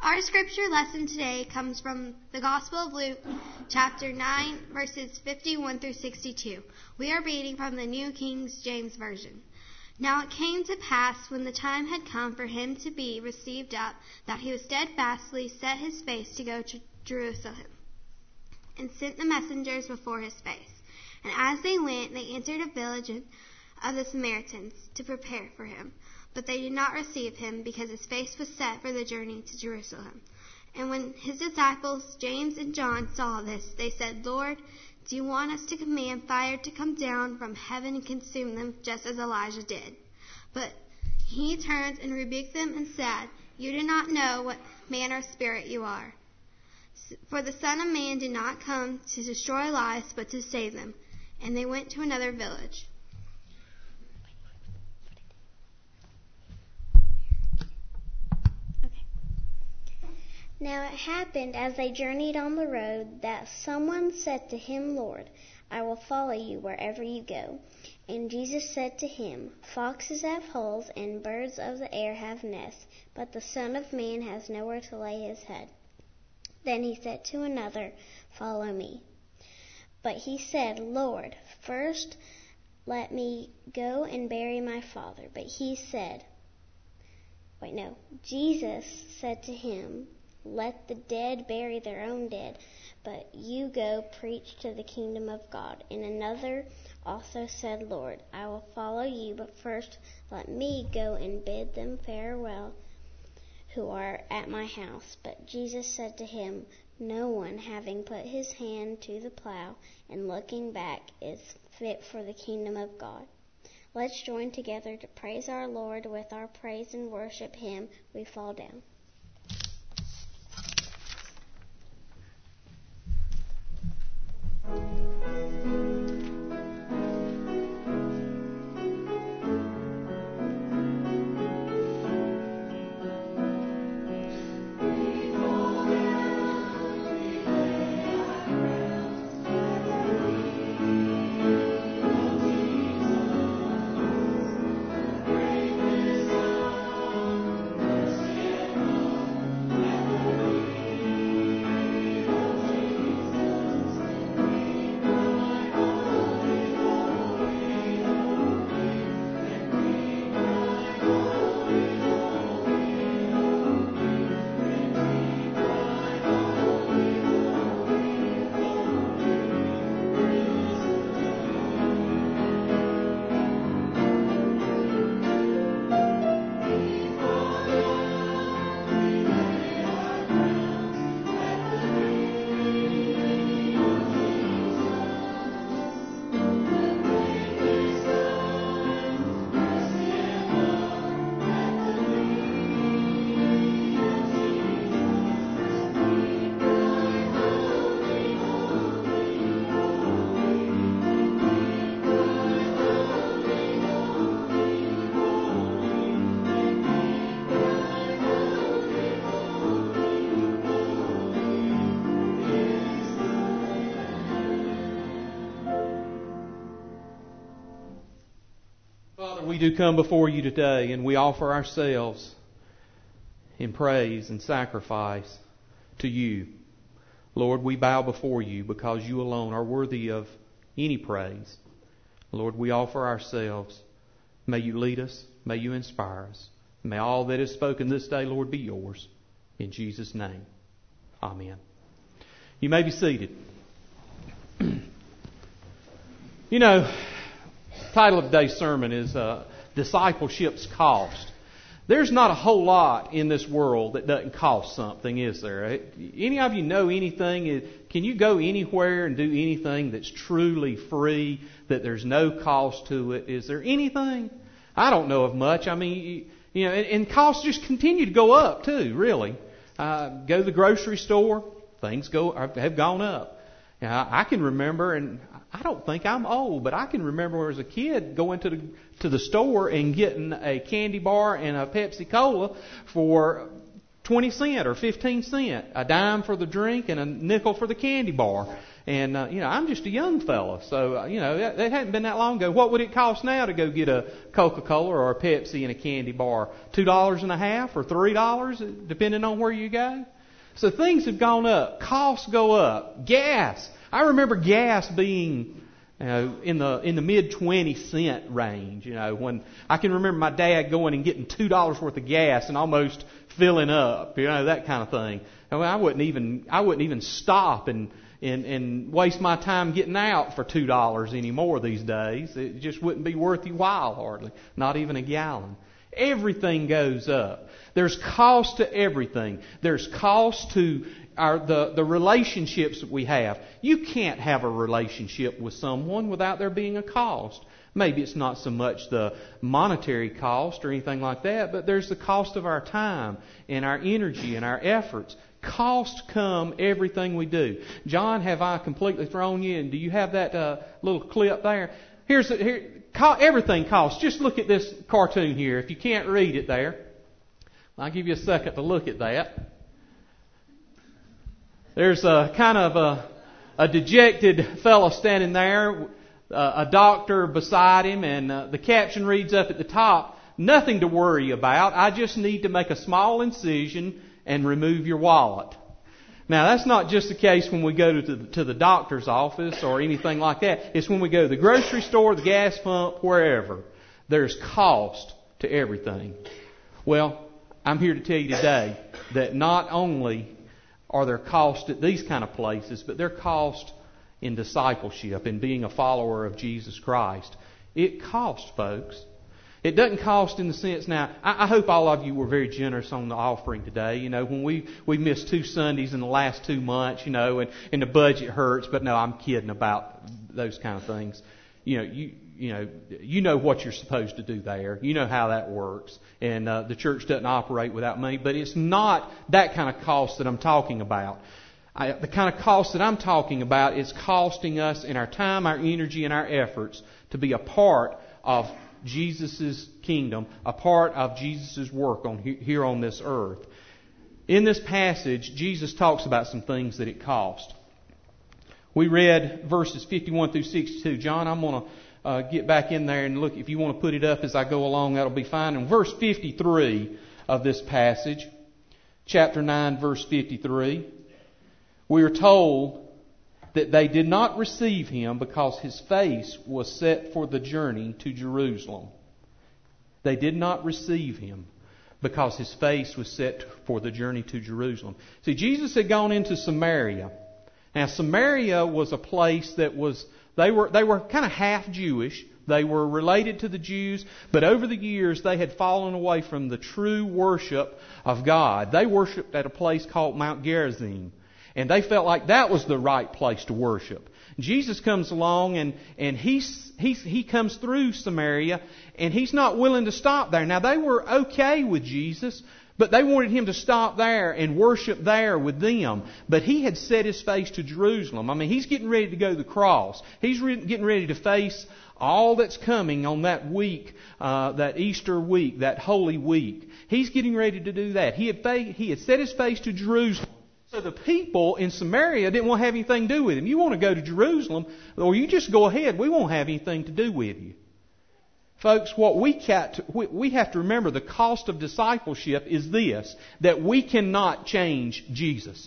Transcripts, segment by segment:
Our scripture lesson today comes from the Gospel of Luke, chapter 9, verses 51 through 62. We are reading from the New King James Version. Now it came to pass, when the time had come for him to be received up, that he was steadfastly set his face to go to Jerusalem, and sent the messengers before his face. And as they went, they entered a village of the Samaritans to prepare for him. But they did not receive him, because his face was set for the journey to Jerusalem. And when his disciples, James and John, saw this, they said, Lord, do you want us to command fire to come down from heaven and consume them, just as Elijah did? But he turned and rebuked them and said, You do not know what manner of spirit you are. For the Son of Man did not come to destroy lives, but to save them. And they went to another village. Now it happened, as they journeyed on the road, that someone said to him, Lord, I will follow you wherever you go. And Jesus said to him, Foxes have holes, and birds of the air have nests, but the Son of Man has nowhere to lay his head. Then he said to another, Follow me. But he said, Lord, first let me go and bury my father. But Jesus said to him, Let the dead bury their own dead, but you go preach to the kingdom of God. And another also said, Lord, I will follow you, but first let me go and bid them farewell who are at my house. But Jesus said to him, No one, having put his hand to the plow and looking back, is fit for the kingdom of God. Let's join together to praise our Lord. With our praise and worship him, we fall down. We do come before you today, and we offer ourselves in praise and sacrifice to you. Lord, we bow before you because you alone are worthy of any praise. Lord, we offer ourselves. May you lead us. May you inspire us. May all that is spoken this day, Lord, be yours. In Jesus' name, amen. You may be seated. You know, the title of today's sermon is Discipleship's Cost. There's not a whole lot in this world that doesn't cost something, is there? Any of you know anything? Can you go anywhere and do anything that's truly free, that there's no cost to it? Is there anything? I don't know of much. I mean, you know, and costs just continue to go up too, really. Go to the grocery store, things have gone up. Now, I can remember, and I don't think I'm old, but I can remember as a kid going to the store and getting a candy bar and a Pepsi Cola for 20 cents or 15 cents, a dime for the drink and a nickel for the candy bar. And, I'm just a young fella. So, it hadn't been that long ago. What would it cost now to go get a Coca-Cola or a Pepsi and a candy bar? $2.50 or $3, depending on where you go? So things have gone up. Costs go up. Gas. I remember gas being in the mid 20-cent range. When I can remember my dad going and getting $2 worth of gas and almost filling up. That kind of thing. I wouldn't even stop and waste my time getting out for $2 anymore these days. It just wouldn't be worth your while hardly. Not even a gallon. Everything goes up. There's cost to everything. There's cost to the relationships that we have. You can't have a relationship with someone without there being a cost. Maybe it's not so much the monetary cost or anything like that, but there's the cost of our time and our energy and our efforts. Costs come everything we do. John, have I completely thrown you in? Do you have that little clip there? Everything costs. Just look at this cartoon here. If you can't read it there, I'll give you a second to look at that. There's a kind of a dejected fellow standing there, a doctor beside him, and the caption reads up at the top, "Nothing to worry about. I just need to make a small incision and remove your wallet." Now, that's not just the case when we go to the doctor's office or anything like that. It's when we go to the grocery store, the gas pump, wherever. There's cost to everything. Well, I'm here to tell you today that not only are there costs at these kind of places, but there are costs in discipleship, in being a follower of Jesus Christ. It costs, folks. It doesn't cost in the sense, now, I hope all of you were very generous on the offering today. When we missed 2 Sundays in the last 2 months, and the budget hurts, but no, I'm kidding about those kind of things. You know what you're supposed to do there. You know how that works. And the church doesn't operate without money, but it's not that kind of cost that I'm talking about. The kind of cost that I'm talking about is costing us in our time, our energy, and our efforts to be a part of Jesus' kingdom, a part of Jesus' work here on this earth. In this passage, Jesus talks about some things that it cost. We read verses 51 through 62. John, I'm going to get back in there and look. If you want to put it up as I go along, that'll be fine. In verse 53 of this passage, chapter 9, verse 53, we are told that they did not receive him because his face was set for the journey to Jerusalem. They did not receive him because his face was set for the journey to Jerusalem. See, Jesus had gone into Samaria. Now, Samaria was a place that they were kind of half Jewish. They were related to the Jews, but over the years they had fallen away from the true worship of God. They worshipped at a place called Mount Gerizim. And they felt like that was the right place to worship. Jesus comes along and he comes through Samaria, and he's not willing to stop there. Now, they were okay with Jesus, but they wanted him to stop there and worship there with them. But he had set his face to Jerusalem. I mean, he's getting ready to go to the cross. He's getting ready to face all that's coming on that week, that Easter week, that Holy Week. He's getting ready to do that. He had set his face to Jerusalem. So the people in Samaria didn't want to have anything to do with him. You want to go to Jerusalem, or you just go ahead. We won't have anything to do with you. Folks, what we have to remember, the cost of discipleship is this, that we cannot change Jesus.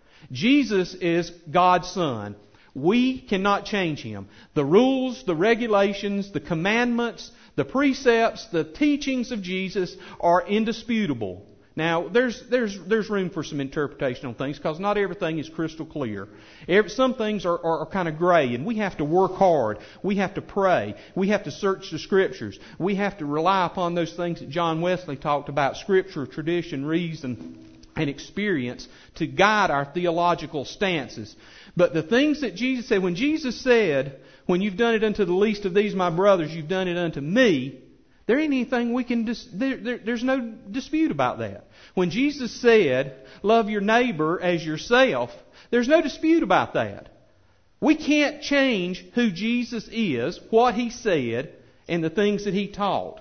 Jesus is God's Son. We cannot change Him. The rules, the regulations, the commandments, the precepts, the teachings of Jesus are indisputable. Now, there's room for some interpretation on things because not everything is crystal clear. Some things are kind of gray, and we have to work hard. We have to pray. We have to search the Scriptures. We have to rely upon those things that John Wesley talked about, Scripture, tradition, reason, and experience to guide our theological stances. But the things that Jesus said, when Jesus said, "When you've done it unto the least of these my brothers, you've done it unto me," there ain't anything we can there's no dispute about that. When Jesus said, "Love your neighbor as yourself," there's no dispute about that. We can't change who Jesus is, what He said, and the things that He taught.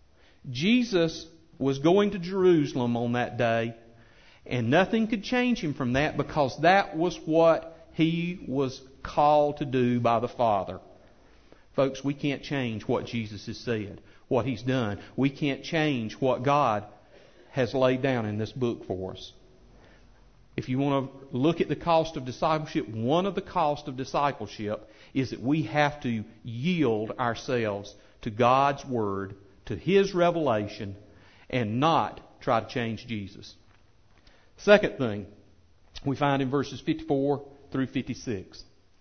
Jesus was going to Jerusalem on that day, and nothing could change Him from that because that was what He was called to do by the Father. Folks, we can't change what Jesus has said, what He's done. We can't change what God has laid down in this book for us. If you want to look at the cost of discipleship, one of the costs of discipleship is that we have to yield ourselves to God's Word, to His revelation, and not try to change Jesus. Second thing we find in verses 54 through 56.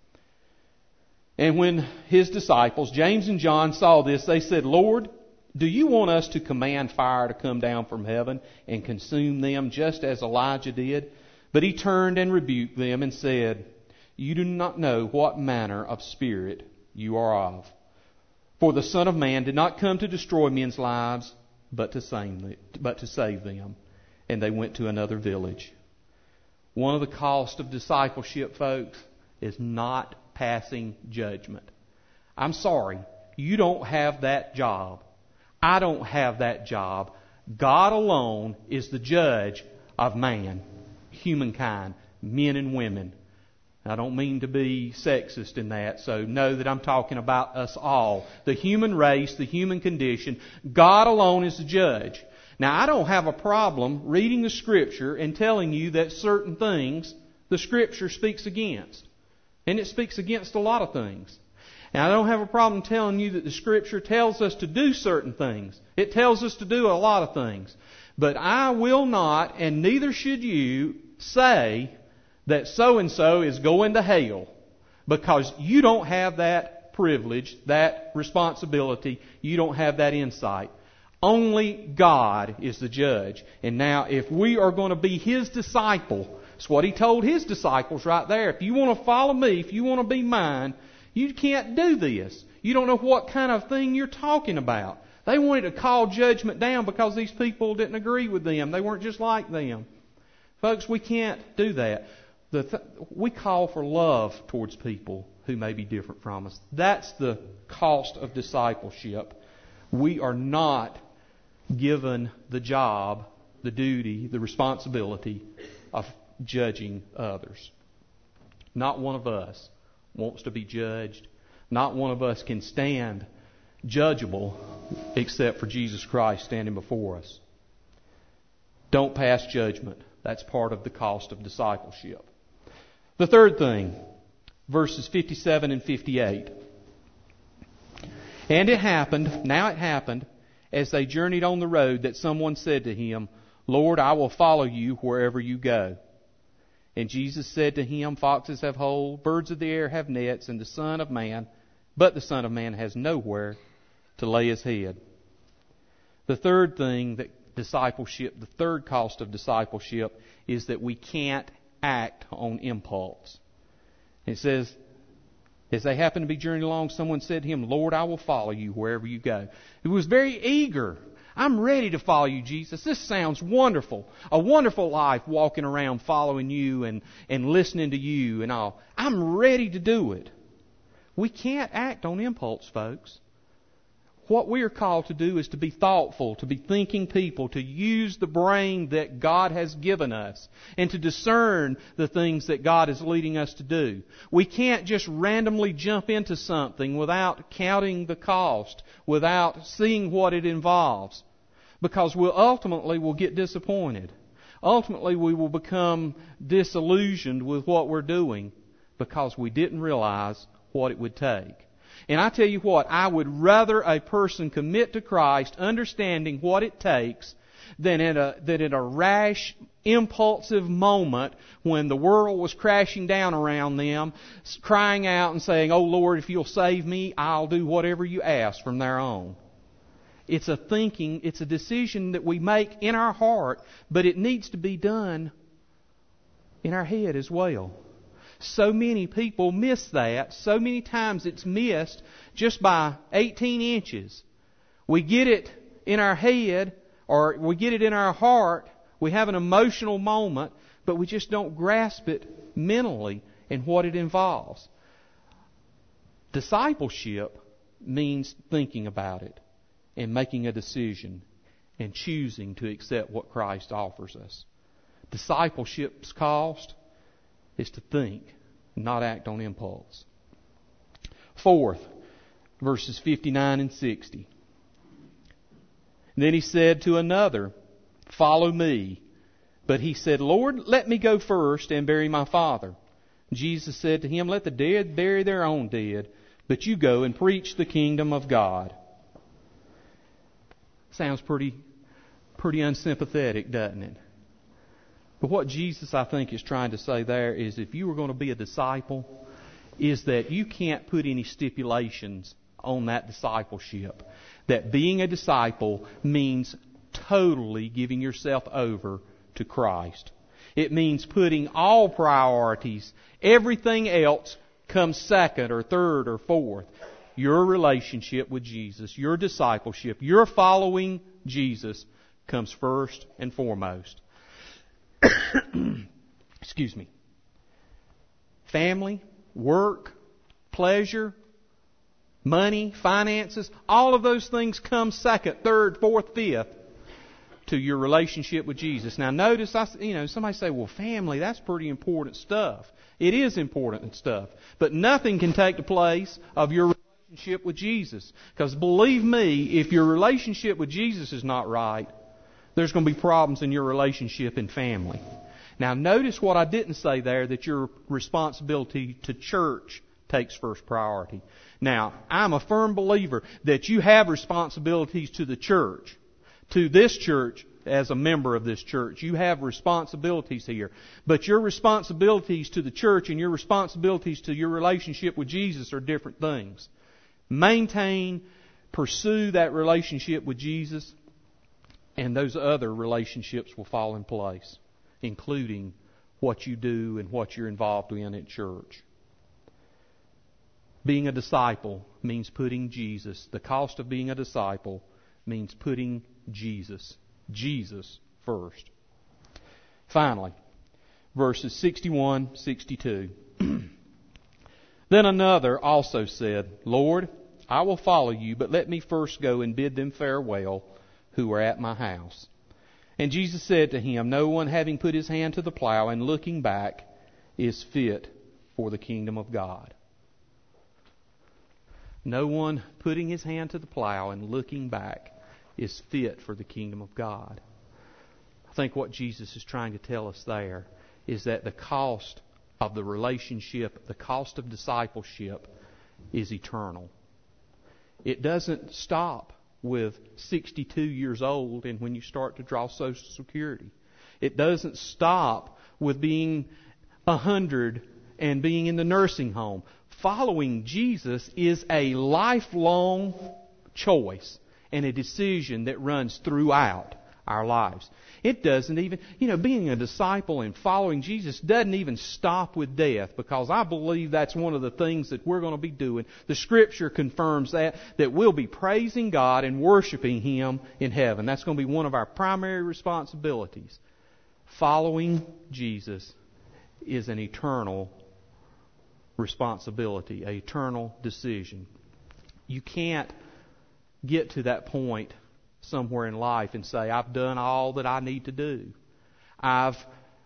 And when His disciples, James and John, saw this, they said, Lord, do you want us to command fire to come down from heaven and consume them just as Elijah did? But He turned and rebuked them and said, you do not know what manner of spirit you are of. For the Son of Man did not come to destroy men's lives, but to save them. And they went to another village. One of the costs of discipleship, folks, is not passing judgment. I'm sorry, you don't have that job. I don't have that job. God alone is the judge of man, humankind, men and women. I don't mean to be sexist in that, so know that I'm talking about us all. The human race, the human condition. God alone is the judge. Now, I don't have a problem reading the Scripture and telling you that certain things the Scripture speaks against. And it speaks against a lot of things. And I don't have a problem telling you that the Scripture tells us to do certain things. It tells us to do a lot of things. But I will not, and neither should you, say that so-and-so is going to hell, because you don't have that privilege, that responsibility, you don't have that insight. Only God is the judge. And now, if we are going to be His disciple, it's what He told His disciples right there. If you want to follow me, if you want to be mine, you can't do this. You don't know what kind of thing you're talking about. They wanted to call judgment down because these people didn't agree with them. They weren't just like them. Folks, we can't do that. We call for love towards people who may be different from us. That's the cost of discipleship. We are not given the job, the duty, the responsibility of judging others. Not one of us wants to be judged. Not one of us can stand judgeable except for Jesus Christ standing before us. Don't pass judgment. That's part of the cost of discipleship. The third thing, verses 57 and 58. And it happened, as they journeyed on the road, that someone said to Him, Lord, I will follow you wherever you go. And Jesus said to him, foxes have holes, birds of the air have nets, but the Son of Man has nowhere to lay His head. The third thing that the third cost of discipleship is that we can't act on impulse. It says, as they happened to be journeying along, someone said to him, Lord, I will follow you wherever you go. He was very eager. I'm ready to follow you, Jesus. This sounds wonderful. A wonderful life walking around following you and listening to you and all. I'm ready to do it. We can't act on impulse, folks. What we are called to do is to be thoughtful, to be thinking people, to use the brain that God has given us, and to discern the things that God is leading us to do. We can't just randomly jump into something without counting the cost, without seeing what it involves, because ultimately we'll get disappointed. Ultimately we will become disillusioned with what we're doing because we didn't realize what it would take. And I tell you what, I would rather a person commit to Christ understanding what it takes than in a rash, impulsive moment when the world was crashing down around them, crying out and saying, oh Lord, if you'll save me, I'll do whatever you ask from there on. It's a decision that we make in our heart, but it needs to be done in our head as well. So many people miss that. So many times it's missed just by 18 inches. We get it in our head or we get it in our heart. We have an emotional moment, but we just don't grasp it mentally and what it involves. Discipleship means thinking about it and making a decision and choosing to accept what Christ offers us. Discipleship's cost is to think not act on impulse. Fourth, verses 59 and 60. Then he said to another, "Follow me." But he said, "Lord, let me go first and bury my father." Jesus said to him, "Let the dead bury their own dead, but you go and preach the kingdom of God." Sounds pretty unsympathetic, doesn't it? But what Jesus, I think, is trying to say there is if you were going to be a disciple, is that you can't put any stipulations on that discipleship. That being a disciple means totally giving yourself over to Christ. It means putting all priorities, everything else comes second or third or fourth. Your relationship with Jesus, your discipleship, your following Jesus comes first and foremost. Excuse me. Family, work, pleasure, money, finances, all of those things come second, third, fourth, fifth to your relationship with Jesus. Now notice, somebody say, well, family, that's pretty important stuff. It is important stuff. But nothing can take the place of your relationship with Jesus. Because believe me, if your relationship with Jesus is not right, there's going to be problems in your relationship in family. Now notice what I didn't say there, that your responsibility to church takes first priority. Now, I'm a firm believer that you have responsibilities to the church. To this church, as a member of this church, you have responsibilities here. But your responsibilities to the church and your responsibilities to your relationship with Jesus are different things. Maintain, pursue that relationship with Jesus, and those other relationships will fall in place, including what you do and what you're involved in at church. Being a disciple means putting Jesus. The cost of being a disciple means putting Jesus first. Finally, verses 61, 62. Then another also said, "Lord, I will follow you, but let me first go and bid them farewell who are at my house." And Jesus said to him, "No one having put his hand to the plow and looking back is fit for the kingdom of God." No one putting his hand to the plow and looking back is fit for the kingdom of God. I think what Jesus is trying to tell us there is that the cost of the relationship, the cost of discipleship, is eternal. It doesn't stop with 62 years old and when you start to draw Social Security. It doesn't stop with being 100 and being in the nursing home. Following Jesus is a lifelong choice and a decision that runs throughout our lives. It doesn't even, being a disciple and following Jesus doesn't even stop with death, because I believe that's one of the things that we're going to be doing. The Scripture confirms that we'll be praising God and worshiping Him in heaven. That's going to be one of our primary responsibilities. Following Jesus is an eternal responsibility, an eternal decision. You can't get to that point somewhere in life and say, I've done all that I need to do. I've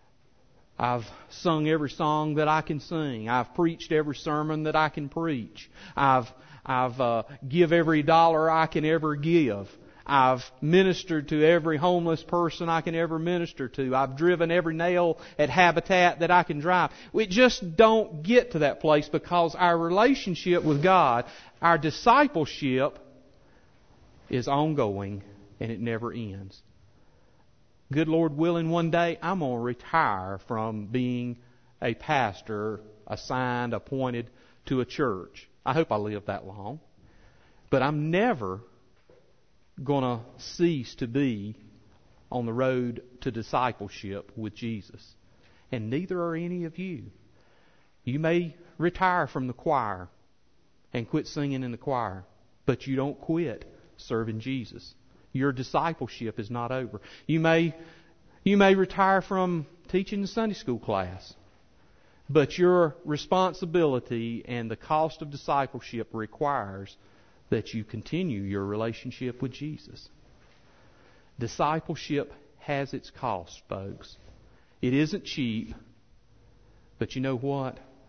sung every song that I can sing. I've preached every sermon that I can preach. I've give every dollar I can ever give. I've ministered to every homeless person I can ever minister to. I've driven every nail at Habitat that I can drive. We just don't get to that place, because our relationship with God, our discipleship, is ongoing and it never ends. Good Lord willing, one day I'm going to retire from being a pastor assigned, appointed to a church. I hope I live that long. But I'm never going to cease to be on the road to discipleship with Jesus. And neither are any of you. You may retire from the choir and quit singing in the choir, but you don't quit serving Jesus. Your discipleship is not over. You may retire from teaching the Sunday school class, but your responsibility and the cost of discipleship requires that you continue your relationship with Jesus. Discipleship has its cost, folks. It isn't cheap, but you know what?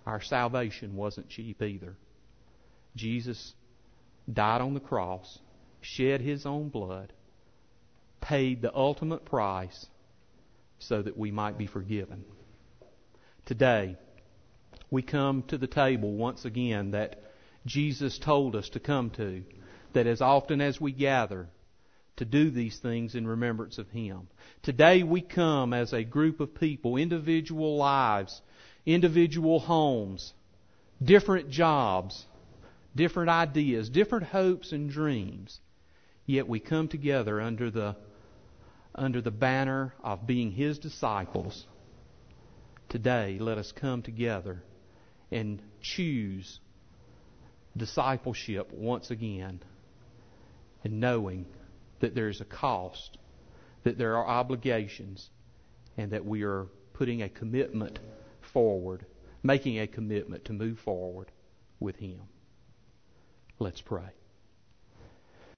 our salvation wasn't cheap either. Jesus died on the cross, shed His own blood, paid the ultimate price so that we might be forgiven. Today, we come to the table once again that Jesus told us to come to, that as often as we gather, to do these things in remembrance of Him. Today we come as a group of people, individual lives, individual homes, different jobs, different ideas, different hopes and dreams. Yet we come together under the banner of being His disciples. Today, let us come together and choose discipleship once again, and knowing that there is a cost, that there are obligations, and that we are putting a commitment forward, making a commitment to move forward with Him. Let's pray.